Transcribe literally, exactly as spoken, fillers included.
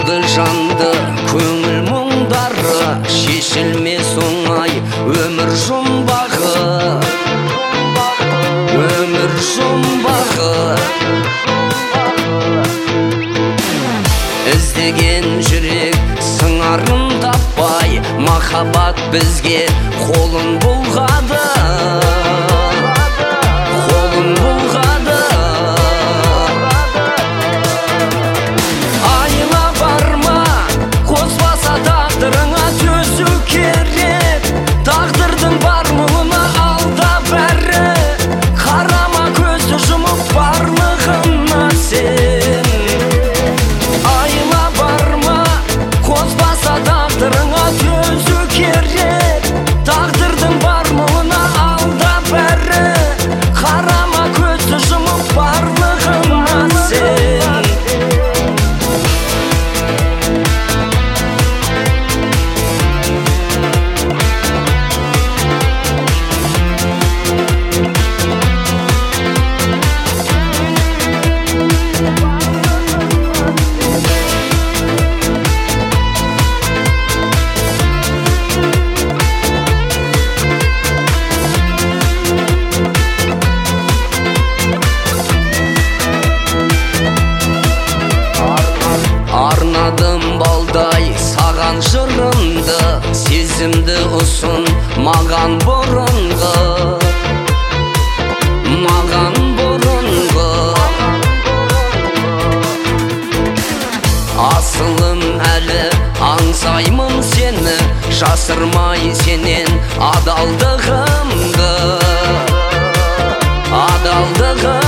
Алды жанды көңіл мұңдары, шешілмес оңай өмір жұмбағы, өмір жұмбағы. Іздеген жүрек сыңарын таппай, махаббат бізге қолын бұлғады, қолын бұлғады. Айла барма, қоспаса тағдырыңа төзу керек. Тағдырдың бар мұңына алда бәрі, қарама көзді жұмып барлығына сен. Айла барма, қоспаса тағдырыңа төзу керек. Тағдырдың бар мұңына алда бәрі, қарама көзді жұмып барлығына сен. Арнадым балдай саған жырымды, сезімді ұсын маған бұрынғы, маған бұрынғы. Асылым әлі аңсаймын сені, жасырмай сенен адалдығымды, адалдығымды.